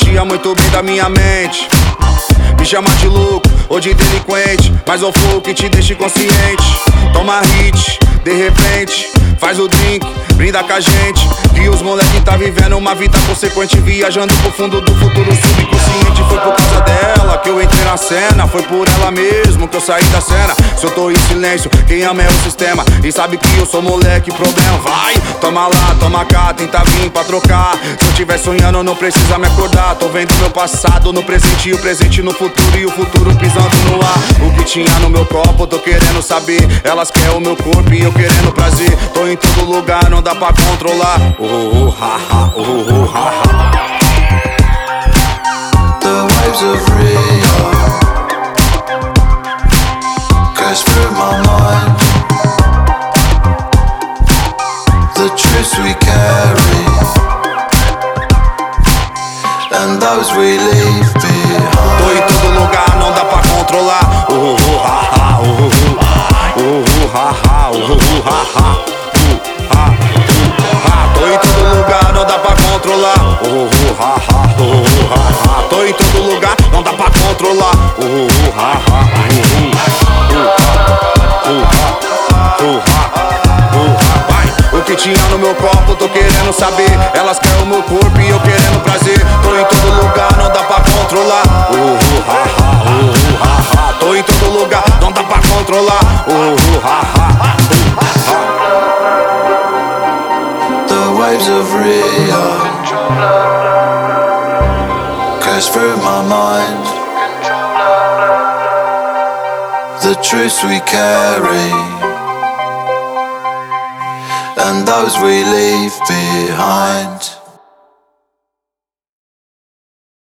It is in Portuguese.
dia muito bem da minha mente. Me chama de louco ou de delinquente, mas é o flow que te deixa inconsciente. Toma hit, de repente, faz o drink, brinda com a gente. E os moleque tá vivendo uma vida consequente, viajando pro fundo do futuro subconsciente. Foi por causa dela que eu entrei na cena, foi por ela mesmo que eu saí da cena. Se eu tô em silêncio, quem ama é o sistema, e sabe que eu sou moleque, problema. Vai, toma lá, toma cá, tenta vir pra trocar. Se eu tiver sonhando não precisa me acordar. Tô vendo meu passado no presente e o presente no futuro, e o futuro pisando no ar. O que tinha no meu copo, tô querendo saber. Elas querem o meu corpo e eu querendo prazer. Tô em todo lugar, não dá pra controlar. The waves of Rio crash through my mind. The truths we carry and those we leave behind. Tô em todo lugar, não dá pra controlar. Tô em todo lugar, não dá pra controlar. Tô em todo lugar, não dá pra controlar. Vai, o que tinha no meu copo, tô querendo saber. Elas querem o meu corpo e eu querendo prazer. Tô em todo lugar, não dá pra controlar. Tô em todo lugar, não dá pra controlar. The waves of Rio crash through my mind. The truths we carry and those we leave behind.